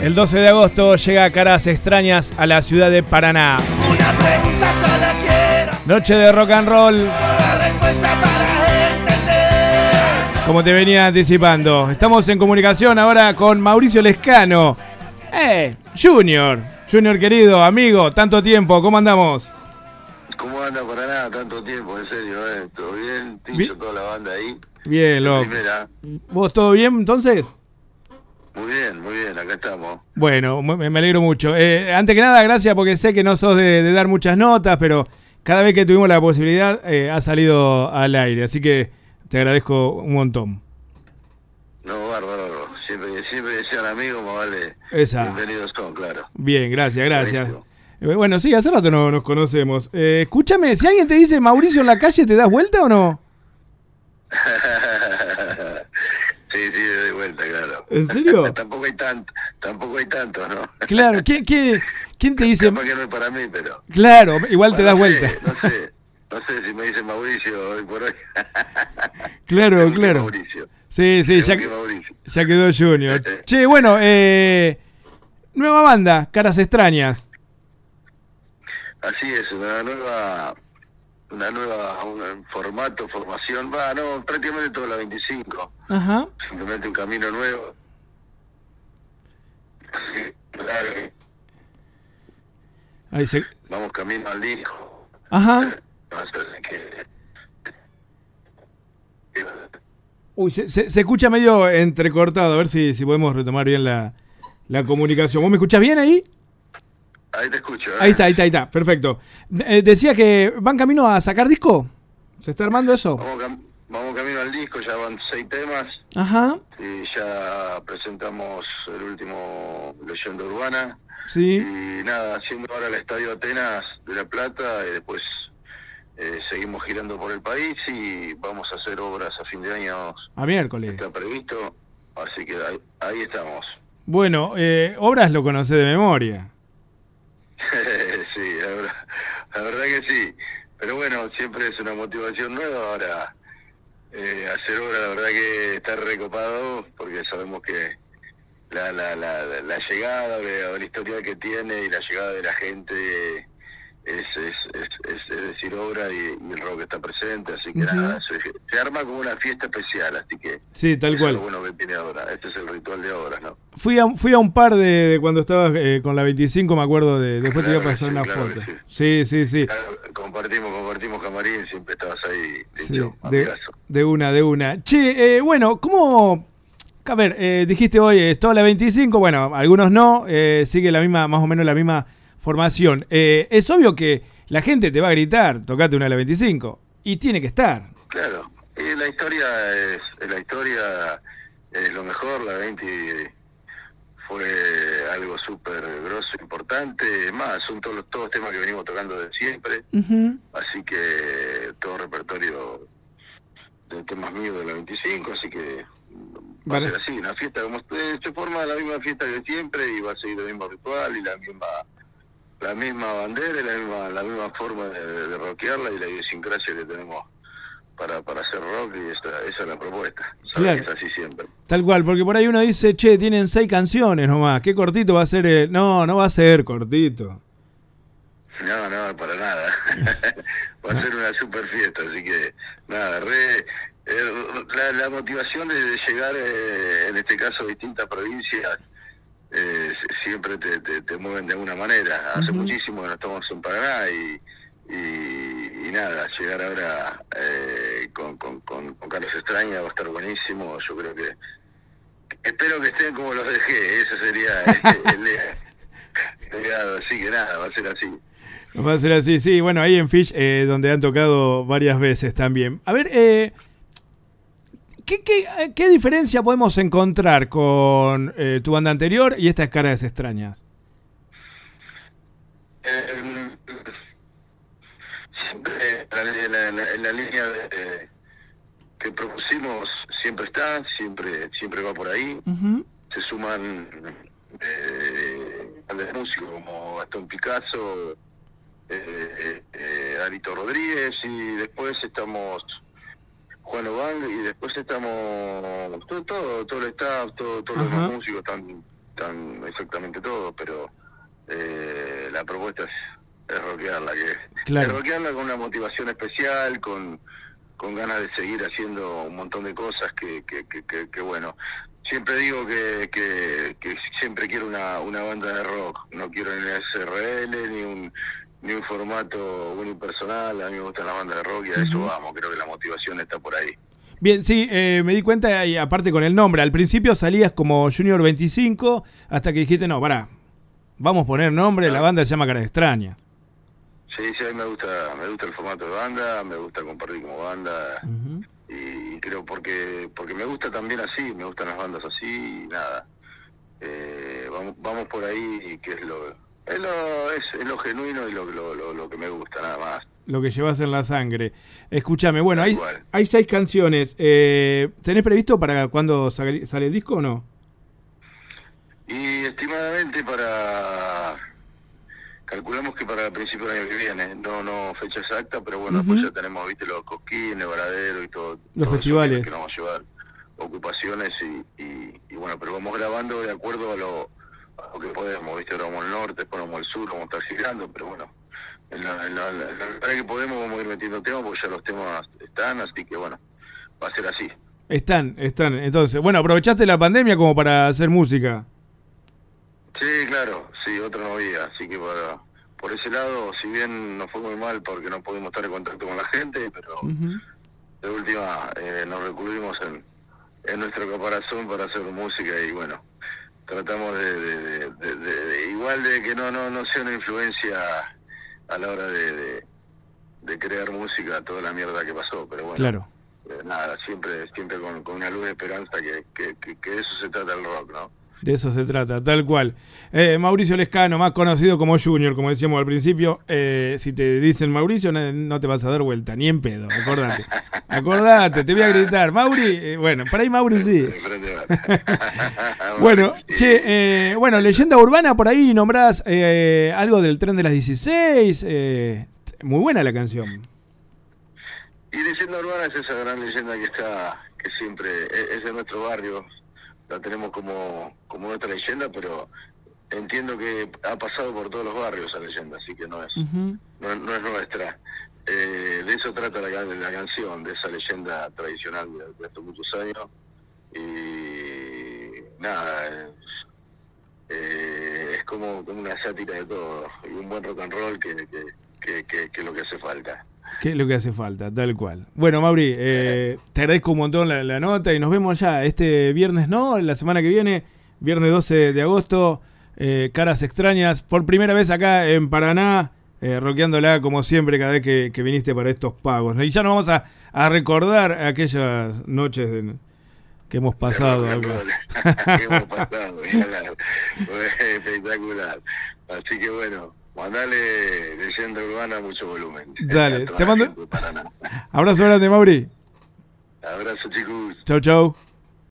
El 12 de agosto llega Caras Extrañas a la ciudad de Paraná. Una pregunta sola quiero hacer. Noche de rock and roll. La respuesta para entender. Como te venía anticipando, estamos en comunicación ahora con Mauricio Lescano. Junior querido, amigo, tanto tiempo, ¿cómo andamos? ¿Cómo anda Paraná? Tanto tiempo, en serio, ¿todo bien? Tincho, toda la banda ahí. Bien, loco. Primera. ¿Vos todo bien entonces? Muy bien, acá estamos. Bueno, me alegro mucho. Antes que nada, gracias porque sé que no sos de dar muchas notas, pero cada vez que tuvimos la posibilidad ha salido al aire, así que te agradezco un montón. No, bárbaro. Siempre que sean amigos, más vale. Esa. Bienvenidos son, claro. Bien, gracias. Buenísimo. Bueno, sí, hace rato no nos conocemos. Escúchame, si alguien te dice Mauricio en la calle, ¿te das vuelta o no? Sí, de vuelta, claro. ¿En serio? Tampoco hay tanto, ¿no? Claro, ¿quién te dice? Capaz que no es para mí, pero... Claro, igual te das vuelta. No sé si me dice Mauricio hoy por hoy. Claro. Mauricio. Sí, ya quedó Junior. Che, bueno, nueva banda, Caras Extrañas. Así es, un formación, prácticamente toda la 25. Ajá. Simplemente un camino nuevo. Vamos camino al disco. Ajá. Uy, se escucha medio entrecortado, a ver si podemos retomar bien la comunicación. ¿Vos me escuchás bien ahí? Ahí te escucho. Ahí está, perfecto. Decía que van camino a sacar disco. ¿Se está armando eso? Vamos camino al disco, ya van 6 temas. Ajá. Y ya presentamos el último Leyenda Urbana. Sí. Y nada, haciendo ahora el Estadio Atenas de La Plata y después seguimos girando por el país y vamos a hacer obras a fin de año. A miércoles. Está previsto, así que ahí estamos. Bueno, obras lo conocés de memoria. Sí, la verdad que sí. Pero bueno, siempre es una motivación nueva. Ahora, hacer obra, la verdad que está recopado, porque sabemos que la llegada o la historia que tiene y la llegada de la gente es decir, obra y el rock está presente, así que nada, se arma como una fiesta especial, así que sí, tal cual. Es lo bueno que tiene ahora, este es el ritual de obras, ¿no? Fui a un par de cuando estabas con la 25, me acuerdo, después claro, te iba a pasar una foto. Sí. Sí. Claro, compartimos camarín, siempre estabas ahí, sí, amigazo. De una. Che, bueno, ¿cómo...? A ver, dijiste hoy, es toda la 25, bueno, algunos no, sigue la misma, más o menos la misma formación. Es obvio que la gente te va a gritar, tocate una de la 25, y tiene que estar. Claro, y la historia es lo mejor, la 20 fue algo súper grosso, importante, más, son todos temas que venimos tocando de siempre, así que todo repertorio de temas míos de la 25, así que va a ser así, una fiesta como se forma la misma fiesta de siempre y va a seguir el mismo ritual y la misma bandera y la misma forma de rockearla y la idiosincrasia que tenemos para hacer rock, y esa es la propuesta. Claro. Es así siempre. Tal cual, porque por ahí uno dice, che, tienen 6 canciones nomás, ¿qué cortito va a ser? No va a ser cortito. No, para nada. Va a ser una super fiesta, así que nada, la motivación de llegar, en este caso, a distintas provincias, siempre te mueven de alguna manera. Hace muchísimo que no estamos en Paraná y nada, llegar ahora con Caras Extrañas va a estar buenísimo. Yo creo que espero que estén como los dejé, ese sería el legado, así que nada, va a ser así. Va a ser así, sí, bueno, ahí en Fish, donde han tocado varias veces también. A ver, ¿qué diferencia podemos encontrar con tu banda anterior y estas Caras Extrañas? Siempre en la línea que propusimos siempre está, siempre va por ahí. Se suman grandes músicos como Gastón Picasso, Arito Rodríguez, y después estamos Juan Obang, y después estamos todo el staff, todos los músicos están gustan exactamente todos, pero la propuesta es rockearla, Claro. es rockearla con una motivación especial, con ganas de seguir haciendo un montón de cosas que bueno, siempre digo que siempre quiero una banda de rock, no quiero ni SRL ni un formato unipersonal. A mí me gustan las bandas de rock y a eso vamos, creo que la motivación está por ahí. Bien, sí, me di cuenta, y aparte con el nombre, al principio salías como Junior 25, hasta que dijiste, no, pará, vamos a poner nombre, la banda se llama Cara Extraña. Sí, a mí me gusta el formato de banda, me gusta compartir como banda, y creo porque me gusta también así, me gustan las bandas así, y nada, vamos por ahí, que es lo genuino y lo que me gusta, nada más. Lo que llevas en la sangre. Escúchame, bueno, Tal cual. hay 6 canciones. ¿Tenés previsto para cuándo sale el disco o no? Y estimadamente calculamos que para el principio del año que viene, no fecha exacta, pero bueno, después ya tenemos, viste, los Cosquín, el Varadero y todo. Los festivales. Que nos vamos a llevar ocupaciones y bueno, pero vamos grabando de acuerdo a lo que podemos, viste, ahora vamos al norte, después vamos al sur, vamos a estar girando, pero bueno, en la que podemos vamos a ir metiendo temas, porque ya los temas están, así que bueno, va a ser así. Están. Entonces, bueno, aprovechaste la pandemia como para hacer música. Sí, claro, sí, otra no había, así que por ese lado, si bien nos fue muy mal porque no pudimos estar en contacto con la gente, pero de última nos recluimos en nuestro caparazón para hacer música y bueno, tratamos de igual de que no sea una influencia a la hora de crear música, toda la mierda que pasó, pero bueno, Claro. Nada, siempre con una luz de esperanza que de eso se trata el rock, ¿no? De eso se trata, tal cual. Mauricio Lescano, más conocido como Junior, como decíamos al principio. Si te dicen Mauricio, no te vas a dar vuelta, ni en pedo, acordate, te voy a gritar. Mauri, bueno, para ahí Mauri sí. Bueno, che, bueno, leyenda urbana, por ahí nombrás algo del tren de las 16. Muy buena la canción. Y leyenda urbana es esa gran leyenda que siempre es de nuestro barrio. La tenemos como nuestra leyenda, pero entiendo que ha pasado por todos los barrios esa leyenda, así que no es nuestra. De eso trata la canción, de esa leyenda tradicional de hace muchos años. Y nada, es como una sátira de todo, y un buen rock and roll que es lo que hace falta. ¿Qué es lo que hace falta? Tal cual. Bueno, Mauri, te agradezco un montón la nota y nos vemos ya este viernes, ¿no? La semana que viene, viernes 12 de agosto, Caras Extrañas, por primera vez acá en Paraná, rockeándola como siempre cada vez que viniste para estos pagos. Y ya nos vamos a recordar aquellas noches que hemos pasado acá. Que hemos pasado, espectacular. Así que bueno, mandale leyenda urbana mucho volumen. Dale, te mando. Abrazo grande, Mauri. Abrazo, chicos. Chau, chau.